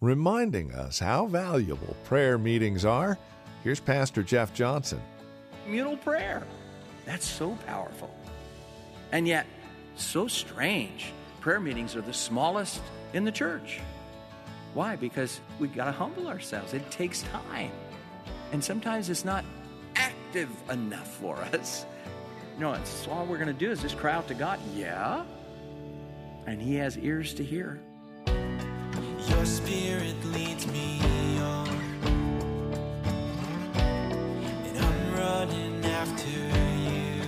Reminding us how valuable prayer meetings are, here's Pastor Jeff Johnson. Communal prayer. That's so powerful. And yet, so strange. Prayer meetings are the smallest in the church. Why? Because we've got to humble ourselves. It takes time. And sometimes it's not active enough for us. It's all we're going to do is just cry out to God. Yeah. And He has ears to hear. Your Spirit leads me on, and I'm running after you.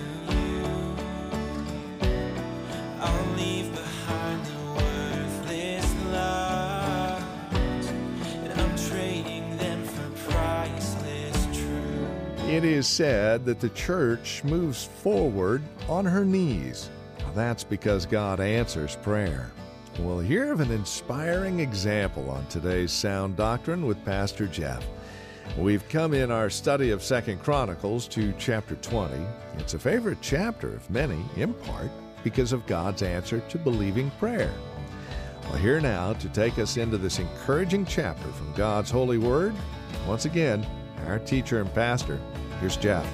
I'll leave behind the worthless lies, and I'm trading them for priceless truth. It is said that the church moves forward on her knees. That's because God answers prayer. We'll hear of an inspiring example on today's Sound Doctrine with Pastor Jeff. We've come in our study of 2 Chronicles to chapter 20. It's a favorite chapter of many, in part because of God's answer to believing prayer. Well, here now to take us into this encouraging chapter from God's holy word, once again, our teacher and pastor, here's Jeff.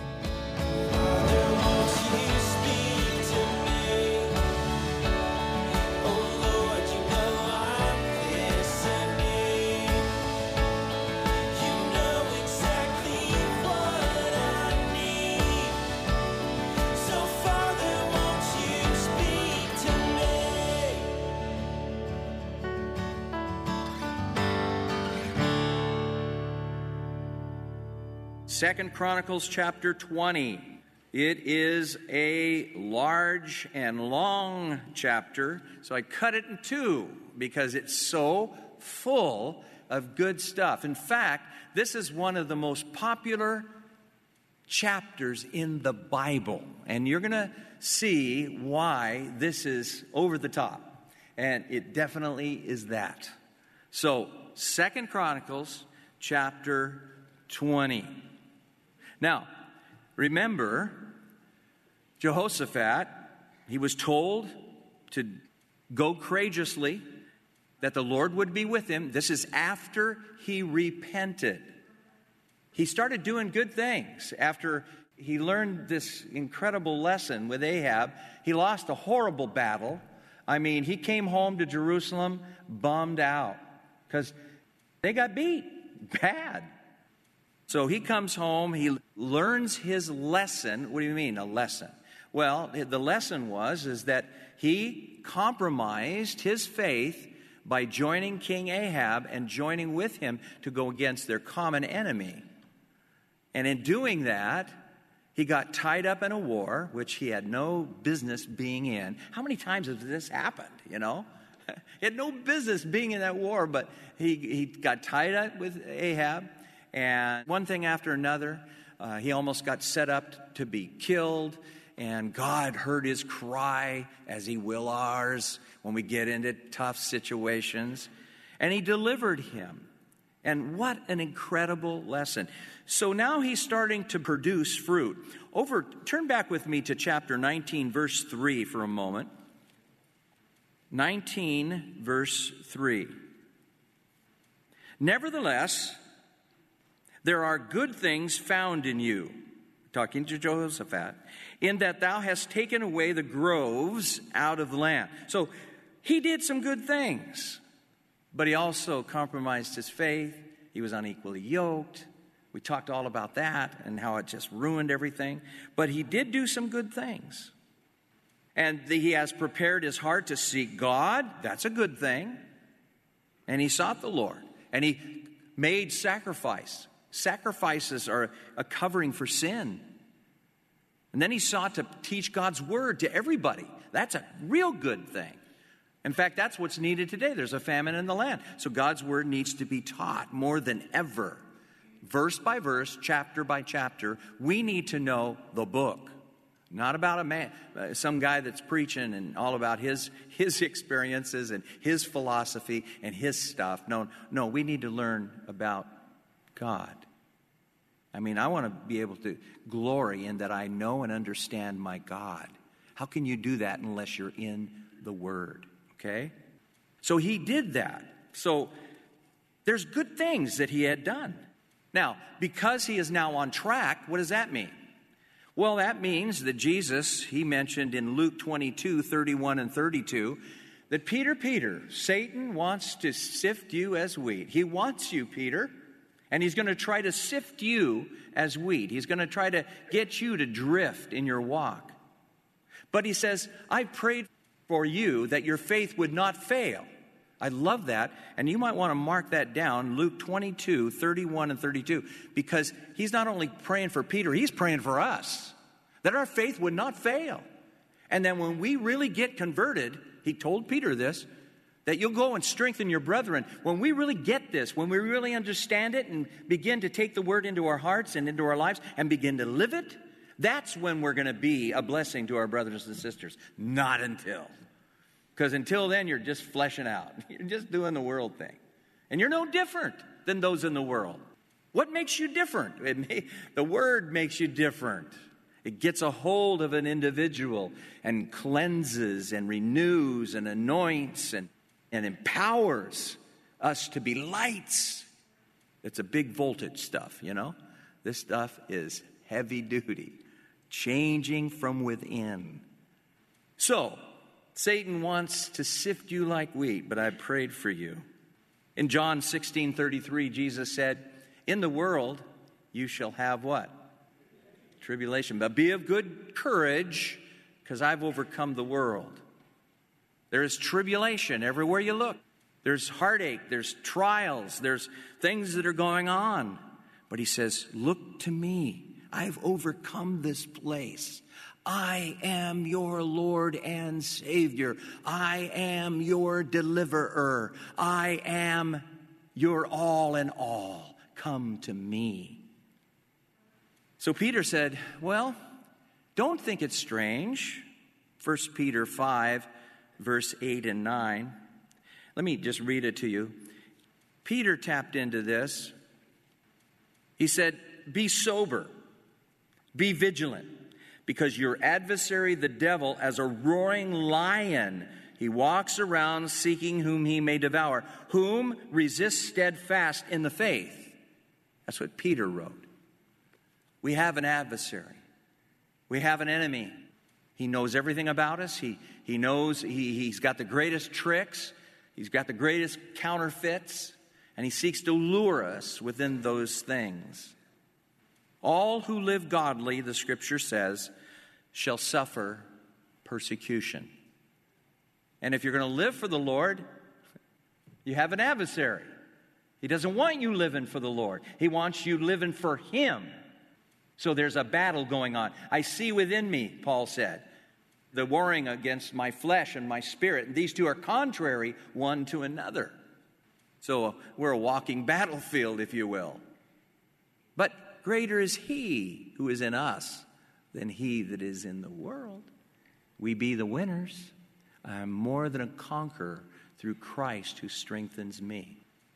Second Chronicles chapter 20. It is a large and long chapter, so I cut it in two because it's so full of good stuff. In fact, this is one of the most popular chapters in the Bible, and you're going to see why this is over the top, and it definitely is that. So, Second Chronicles chapter 20. Now, remember, Jehoshaphat, he was told to go courageously, that the Lord would be with him. This is after he repented. He started doing good things after he learned this incredible lesson with Ahab. He lost a horrible battle. I mean, he came home to Jerusalem bummed out because they got beat bad. So he comes home, he learns his lesson. What do you mean, a lesson? Well, the lesson is that he compromised his faith by joining King Ahab and joining with him to go against their common enemy. And in doing that, he got tied up in a war, which he had no business being in. How many times has this happened, He had no business being in that war, but he got tied up with Ahab. And one thing after another, he almost got set up to be killed. And God heard his cry, as He will ours, when we get into tough situations. And He delivered him. And what an incredible lesson. So now he's starting to produce fruit. Turn back with me to chapter 19, verse 3 for a moment. 19, verse 3. Nevertheless, there are good things found in you, talking to Jehoshaphat, in that thou hast taken away the groves out of the land. So he did some good things, but he also compromised his faith. He was unequally yoked. We talked all about that and how it just ruined everything. But he did do some good things. And he has prepared his heart to seek God. That's a good thing. And he sought the Lord. And he made sacrifice. Sacrifices are a covering for sin. And then he sought to teach God's word to everybody. That's a real good thing. In fact, that's what's needed today. There's a famine in the land. So God's word needs to be taught more than ever. Verse by verse, chapter by chapter, we need to know the book. Not about a man, some guy that's preaching and all about his experiences and his philosophy and his stuff. No, we need to learn about God. I mean, I want to be able to glory in that I know and understand my God. How can you do that unless you're in the Word? Okay? So he did that. So There's good things that he had done. Now, because he is now on track, what does that mean? Well, that means that Jesus, he mentioned in Luke 22, 31 and 32, that Peter, Satan wants to sift you as wheat. He wants you, Peter, and he's going to try to sift you as wheat. He's going to try to get you to drift in your walk. But he says, I prayed for you that your faith would not fail. I love that, and you might want to mark that down, Luke 22, 31 and 32, because he's not only praying for Peter, he's praying for us, that our faith would not fail. And then when we really get converted, he told Peter this, that you'll go and strengthen your brethren. When we really get this, when we really understand it and begin to take the word into our hearts and into our lives and begin to live it, that's when we're going to be a blessing to our brothers and sisters. Not until. Because until then, you're just fleshing out. You're just doing the world thing. And you're no different than those in the world. What makes you different? The word makes you different. It gets a hold of an individual and cleanses and renews and anoints and empowers us to be lights. It's a big voltage stuff, you know. This stuff is heavy duty, changing from within. So, Satan wants to sift you like wheat, but I prayed for you. In John 16:33, Jesus said, in the world you shall have what? Tribulation. But be of good courage, because I've overcome the world. There is tribulation everywhere you look. There's heartache, there's trials, there's things that are going on. But he says, look to me. I've overcome this place. I am your Lord and Savior. I am your deliverer. I am your all in all. Come to me. So Peter said, well, don't think it's strange. 1 Peter 5, verse 8 and 9. Let me just read it to you. Peter tapped into this. He said, be sober, be vigilant, because your adversary, the devil, as a roaring lion, he walks around seeking whom he may devour, whom resist steadfast in the faith. That's what Peter wrote. We have an adversary. We have an enemy. He knows everything about us. He knows he's got the greatest tricks. He's got the greatest counterfeits. And he seeks to lure us within those things. All who live godly, the scripture says, shall suffer persecution. And if you're going to live for the Lord, you have an adversary. He doesn't want you living for the Lord. He wants you living for Him. So there's a battle going on. I see within me, Paul said, the warring against my flesh and my spirit. And these two are contrary one to another. So we're a walking battlefield, if you will. But greater is He who is in us than he that is in the world. We be the winners. I am more than a conqueror through Christ who strengthens me.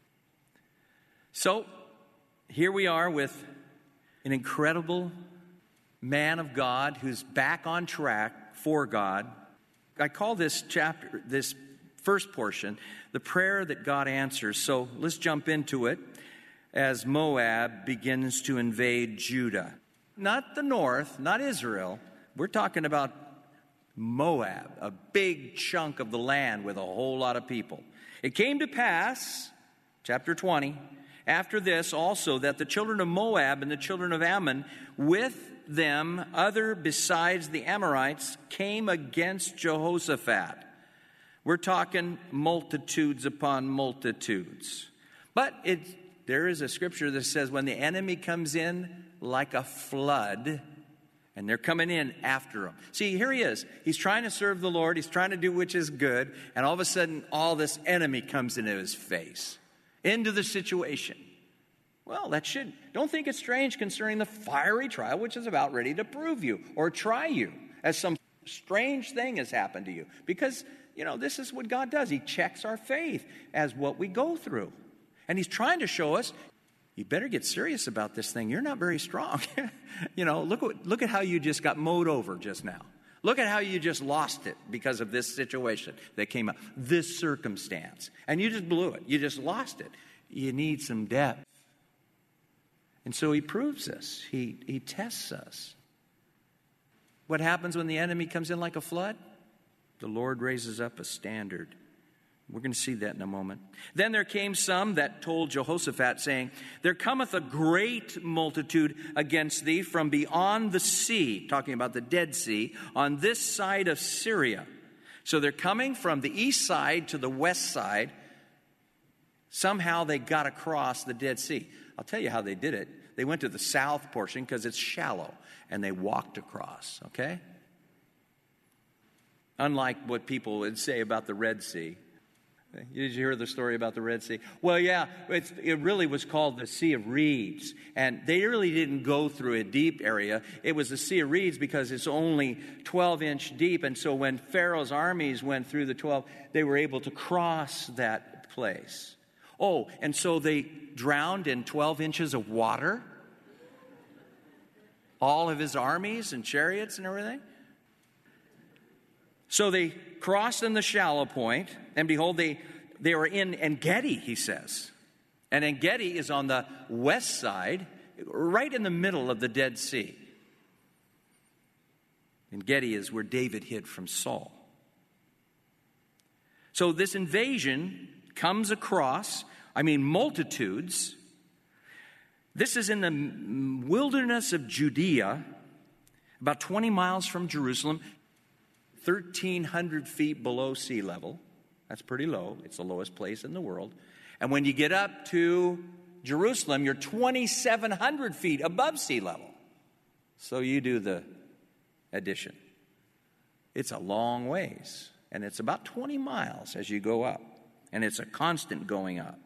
So here we are with an incredible man of God who's back on track for God. I call this chapter, this first portion, the prayer that God answers. So let's jump into it as Moab begins to invade Judah. Not the north, not Israel. We're talking about Moab, a big chunk of the land with a whole lot of people. It came to pass, chapter 20, after this also, that the children of Moab and the children of Ammon, with them other besides the Amorites, came against Jehoshaphat. We're talking multitudes upon multitudes. But there is a scripture that says when the enemy comes in like a flood, and they're coming in after him. See, here he is. He's trying to serve the Lord. He's trying to do which is good. And all of a sudden, all this enemy comes into his face, into the situation. Well, don't think it's strange concerning the fiery trial, which is about ready to prove you or try you, as some strange thing has happened to you. Because, this is what God does. He checks our faith as what we go through. And He's trying to show us, you better get serious about this thing. You're not very strong. Look at how you just got mowed over just now. Look at how you just lost it because of this situation that came up, this circumstance. And you just blew it. You just lost it. You need some depth. And so he proves us. He tests us. What happens when the enemy comes in like a flood? The Lord raises up a standard. We're going to see that in a moment. Then there came some that told Jehoshaphat, saying, there cometh a great multitude against thee from beyond the sea, talking about the Dead Sea, on this side of Syria. So they're coming from the east side to the west side. Somehow they got across the Dead Sea. I'll tell you how they did it. They went to the south portion because it's shallow, and they walked across, okay? Unlike what people would say about the Red Sea. Did you hear the story about the Red Sea? Well, yeah, it really was called the Sea of Reeds. And they really didn't go through a deep area. It was the Sea of Reeds because it's only 12-inch deep. And so when Pharaoh's armies went through the 12, they were able to cross that place. Oh, and so they drowned in 12 inches of water? All of his armies and chariots and everything? So they crossed in the shallow point, and behold, they were in En-Gedi, he says. And En-Gedi is on the west side, right in the middle of the Dead Sea. En-Gedi is where David hid from Saul. So this invasion comes across, multitudes. This is in the wilderness of Judea, about 20 miles from Jerusalem, 1,300 feet below sea level. That's pretty low. It's the lowest place in the world. And when you get up to Jerusalem, you're 2,700 feet above sea level. So you do the addition. It's a long ways. And it's about 20 miles as you go up. And it's a constant going up.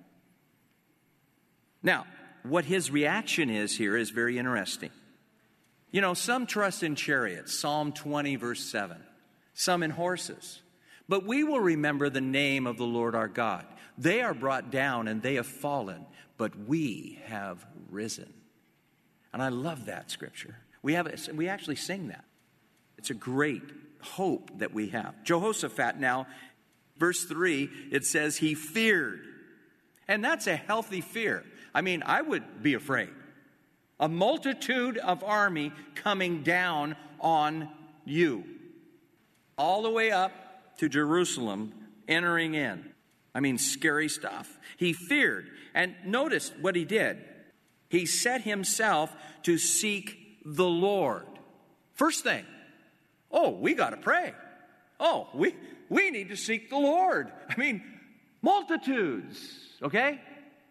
Now, what his reaction is here is very interesting. You know, some trust in chariots, Psalm 20, verse 7. Some in horses. But we will remember the name of the Lord our God. They are brought down and they have fallen, but we have risen. And I love that scripture. We actually sing that. It's a great hope that we have. Jehoshaphat now, verse 3, it says he feared. And that's a healthy fear. I would be afraid. A multitude of army coming down on you. All the way up to Jerusalem, entering in. Scary stuff. He feared. And notice what he did. He set himself to seek the Lord. First thing. We got to pray. We need to seek the Lord. Multitudes. Okay?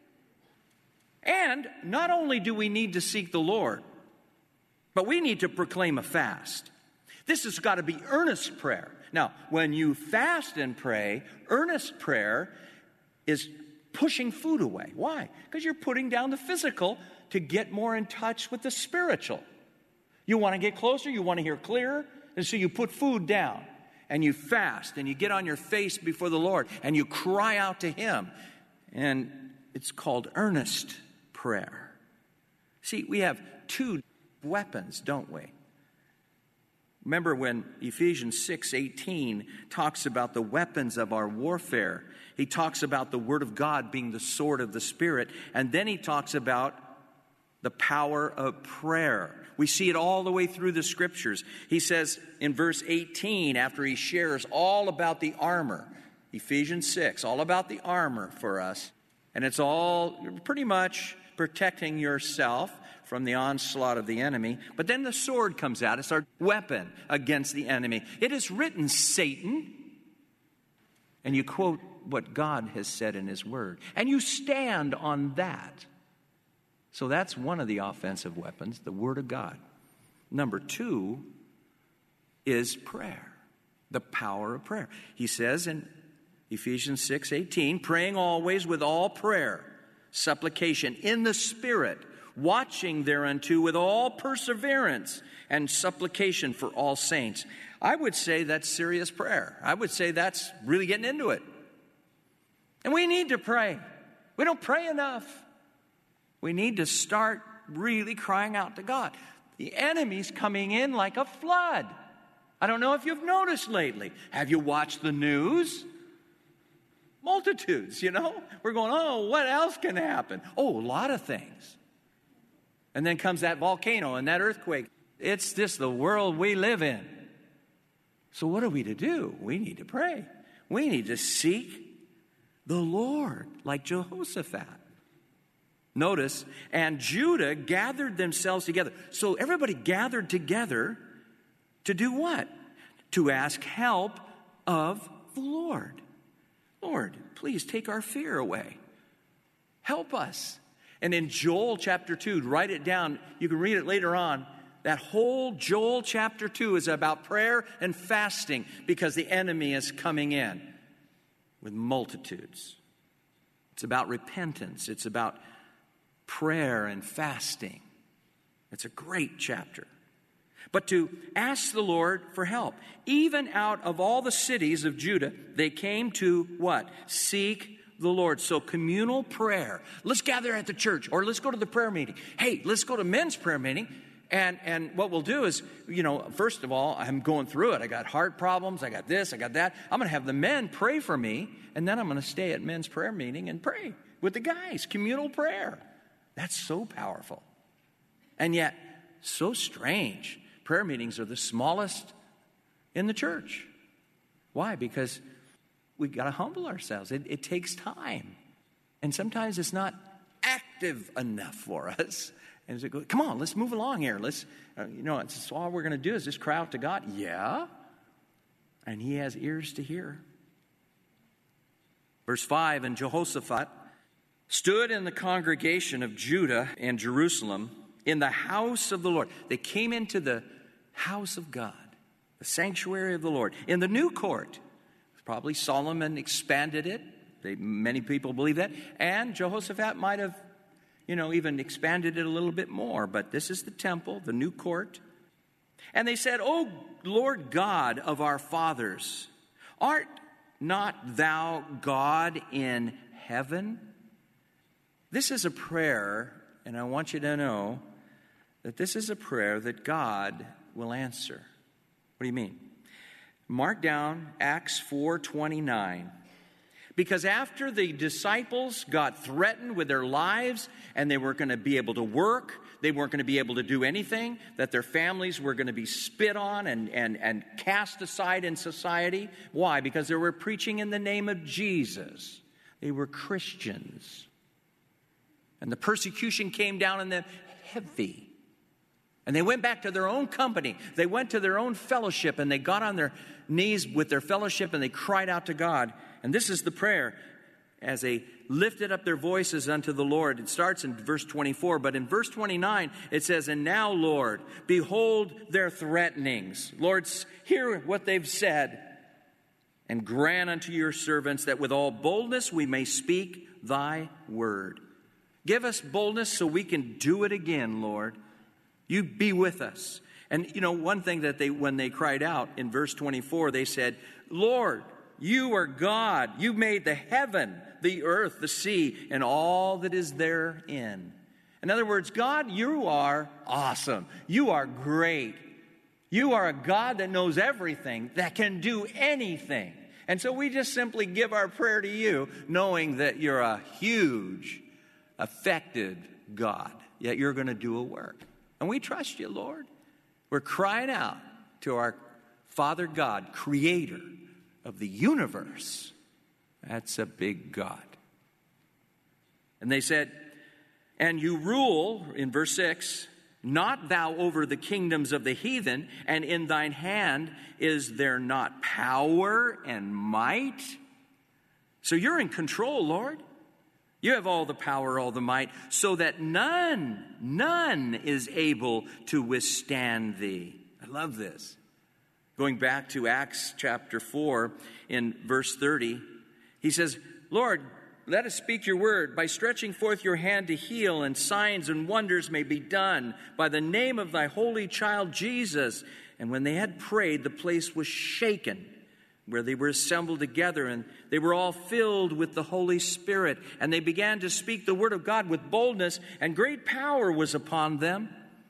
And not only do we need to seek the Lord, but we need to proclaim a fast. This has got to be earnest prayer. Now, when you fast and pray, earnest prayer is pushing food away. Why? Because you're putting down the physical to get more in touch with the spiritual. You want to get closer, you want to hear clearer, and so you put food down, and you fast, and you get on your face before the Lord, and you cry out to Him. And it's called earnest prayer. See, we have two weapons, don't we? Remember when Ephesians 6:18 talks about the weapons of our warfare. He talks about the Word of God being the sword of the Spirit. And then he talks about the power of prayer. We see it all the way through the Scriptures. He says in verse 18, after he shares all about the armor, Ephesians 6, all about the armor for us. And it's all pretty much protecting yourself from the onslaught of the enemy. But then the sword comes out. It's our weapon against the enemy. It is written, Satan. And you quote what God has said in His Word. And you stand on that. So that's one of the offensive weapons, the Word of God. Number 2 is prayer, the power of prayer. He says in Ephesians 6:18, praying always with all prayer, supplication in the Spirit, watching thereunto with all perseverance and supplication for all saints. I would say that's serious prayer. I would say that's really getting into it. And we need to pray. We don't pray enough. We need to start really crying out to God. The enemy's coming in like a flood. I don't know if you've noticed lately. Have you watched the news? Multitudes, We're going, oh, what else can happen? Oh, a lot of things. And then comes that volcano and that earthquake. It's just the world we live in. So what are we to do? We need to pray. We need to seek the Lord like Jehoshaphat. Notice, and Judah gathered themselves together. So everybody gathered together to do what? To ask help of the Lord. Lord, please take our fear away. Help us. And in Joel chapter 2, write it down. You can read it later on. That whole Joel chapter 2 is about prayer and fasting because the enemy is coming in with multitudes. It's about repentance. It's about prayer and fasting. It's a great chapter. But to ask the Lord for help. Even out of all the cities of Judah, they came to what? Seek the Lord. So communal prayer. Let's gather at the church or let's go to the prayer meeting. Hey, let's go to men's prayer meeting. And what we'll do is, first of all, I'm going through it. I got heart problems. I got this. I got that. I'm going to have the men pray for me. And then I'm going to stay at men's prayer meeting and pray with the guys. Communal prayer. That's so powerful. And yet, so strange. Prayer meetings are the smallest in the church. Why? Because we've got to humble ourselves. It takes time. And sometimes it's not active enough for us. And so, come on, let's move along here. Let's, it's all we're going to do is just cry out to God. Yeah. And he has ears to hear. Verse 5, and Jehoshaphat stood in the congregation of Judah and Jerusalem in the house of the Lord. They came into the house of God, the sanctuary of the Lord, in the new court. Probably Solomon expanded it. Many people believe that. And Jehoshaphat might have, even expanded it a little bit more. But this is the temple, the new court. And they said, O Lord God of our fathers, art not thou God in heaven? This is a prayer, and I want you to know that this is a prayer that God will answer. What do you mean? Mark down Acts 4:29. Because after the disciples got threatened with their lives and they weren't going to be able to work, they weren't going to be able to do anything, that their families were going to be spit on and cast aside in society. Why? Because they were preaching in the name of Jesus. They were Christians. And the persecution came down on them heavy. And they went back to their own company. They went to their own fellowship and they got on their knees with their fellowship and they cried out to God. And this is the prayer as they lifted up their voices unto the Lord. It starts in verse 24, but in verse 29 it says, and now, Lord, behold their threatenings. Lord, hear what they've said, and grant unto your servants that with all boldness we may speak thy word. Give us boldness so we can do it again, Lord. You be with us. And one thing that when they cried out in verse 24, they said, Lord, you are God. You made the heaven, the earth, the sea, and all that is therein. In other words, God, you are awesome. You are great. You are a God that knows everything, that can do anything. And so we just simply give our prayer to you, knowing that you're a huge, effective God, yet you're going to do a work. And we trust you, Lord. We're crying out to our Father God, creator of the universe. That's a big God. And they said, and you rule, in verse 6, not thou over the kingdoms of the heathen, and in thine hand is there not power and might? So you're in control, Lord. You have all the power, all the might, so that none is able to withstand thee. I love this. Going back to Acts chapter 4 in verse 30, he says, Lord, let us speak your word by stretching forth your hand to heal, and signs and wonders may be done by the name of thy holy child Jesus. And when they had prayed, the place was shaken where they were assembled together, and they were all filled with the Holy Spirit. And they began to speak the word of God with boldness, and great power was upon them.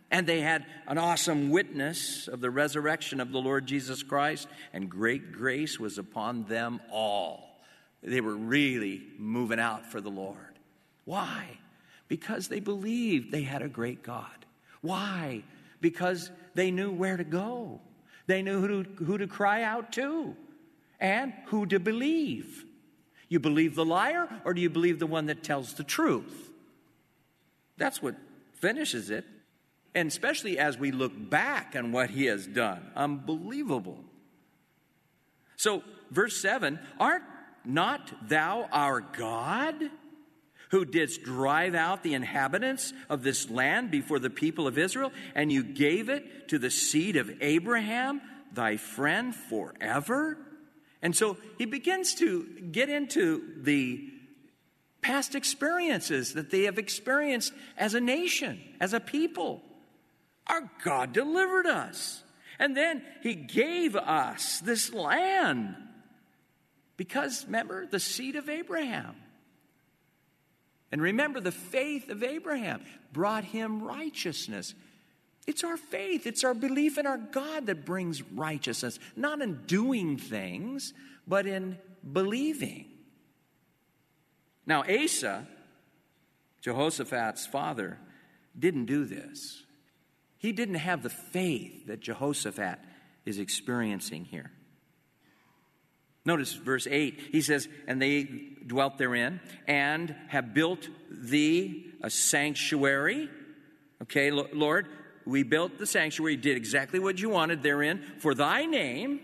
And they had an awesome witness of the resurrection of the Lord Jesus Christ, and great grace was upon them all. They were really moving out for the Lord. Why? Because they believed they had a great God. Why? Because they knew where to go. They knew who to cry out to and who to believe. You believe the liar, or do you believe the one that tells the truth? That's what finishes it. And especially as we look back on what he has done. Unbelievable. So, verse 7, art not thou our God, who didst drive out the inhabitants of this land before the people of Israel, and you gave it to the seed of Abraham, thy friend, forever? And so he begins to get into the past experiences that they have experienced as a nation, as a people. Our God delivered us. And then he gave us this land. Because, remember, the seed of Abraham. And remember, the faith of Abraham brought him righteousness. It's our faith, it's our belief in our God that brings righteousness. Not in doing things, but in believing. Now, Asa, Jehoshaphat's father, didn't do this. He didn't have the faith that Jehoshaphat is experiencing here. Notice verse 8. He says, and they dwelt therein and have built thee a sanctuary. Okay, Lord, we built the sanctuary, did exactly what you wanted therein for thy name,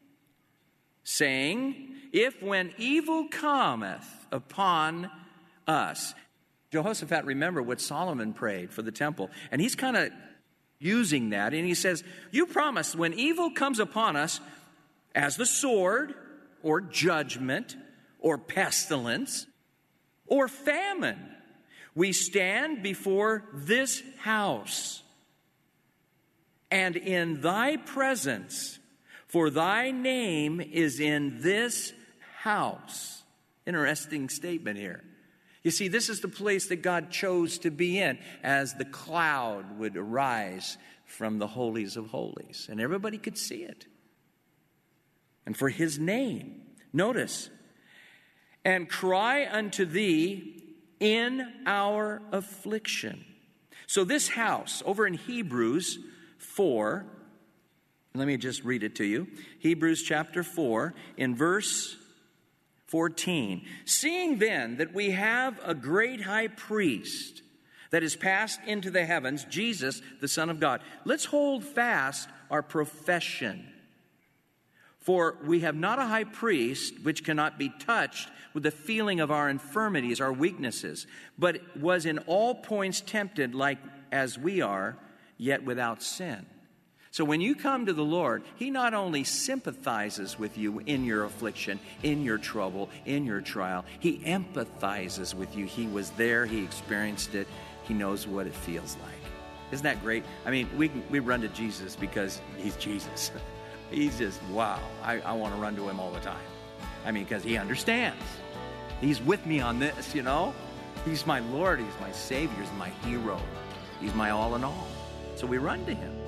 saying, if when evil cometh upon us. Jehoshaphat, remember what Solomon prayed for the temple. And he's kind of using that, and he says, you promised when evil comes upon us as the sword or judgment or pestilence or famine, we stand before this house and in thy presence, for thy name is in this house. Interesting statement here. You see, this is the place that God chose to be in as the cloud would arise from the holies of holies. And everybody could see it. And for his name, notice, and cry unto thee in our affliction. So this house, over in Hebrews 4, let me just read it to you. Hebrews chapter 4, in verse 14. Seeing then that we have a great high priest that is passed into the heavens, Jesus, the Son of God. Let's hold fast our profession. For we have not a high priest which cannot be touched with the feeling of our infirmities, our weaknesses, but was in all points tempted like as we are, yet without sin. So when you come to the Lord, he not only sympathizes with you in your affliction, in your trouble, in your trial, he empathizes with you. He was there, he experienced it, he knows what it feels like. Isn't that great? I mean, we run to Jesus because he's Jesus. He's just, wow, I want to run to him all the time. I mean, because he understands. He's with me on this, you know. He's my Lord, he's my Savior, he's my hero. He's my all in all. So we run to him.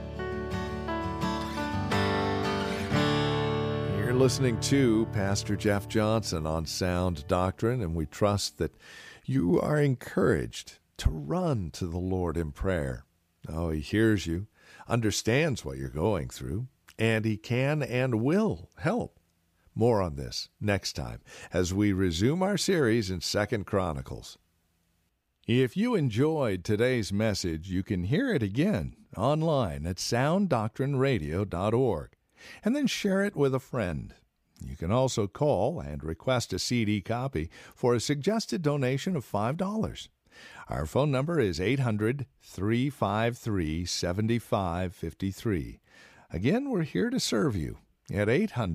You're listening to Pastor Jeff Johnson on Sound Doctrine, and we trust that you are encouraged to run to the Lord in prayer. Oh, he hears you, understands what you're going through, and he can and will help. More on this next time as we resume our series in 2 Chronicles. If you enjoyed today's message, you can hear it again online at sounddoctrineradio.org. And then share it with a friend. You can also call and request a CD copy for a suggested donation of $5. Our phone number is 800-353-7553. Again, we're here to serve you at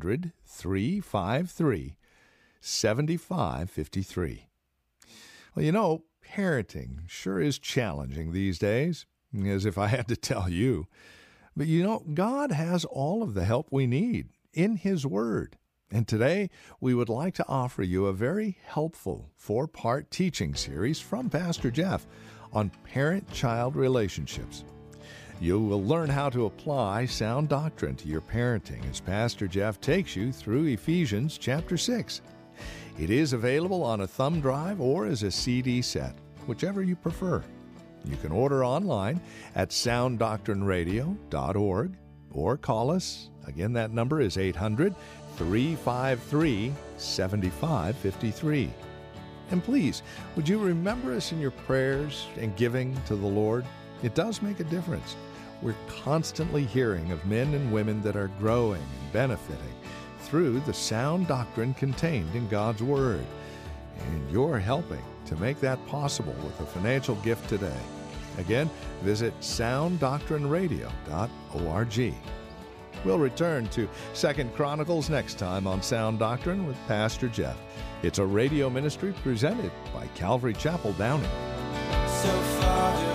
800-353-7553. Well, you know, parenting sure is challenging these days, as if I had to tell you. But you know, God has all of the help we need in His Word. And today, we would like to offer you a very helpful 4-part teaching series from Pastor Jeff on parent-child relationships. You will learn how to apply sound doctrine to your parenting as Pastor Jeff takes you through Ephesians chapter 6. It is available on a thumb drive or as a CD set, whichever you prefer. You can order online at sounddoctrineradio.org or call us. Again, that number is 800-353-7553. And please, would you remember us in your prayers and giving to the Lord? It does make a difference. We're constantly hearing of men and women that are growing and benefiting through the sound doctrine contained in God's Word. And you're helping to make that possible with a financial gift today. Again, visit sounddoctrineradio.org. We'll return to 2 Chronicles next time on Sound Doctrine with Pastor Jeff. It's a radio ministry presented by Calvary Chapel Downing. So Father,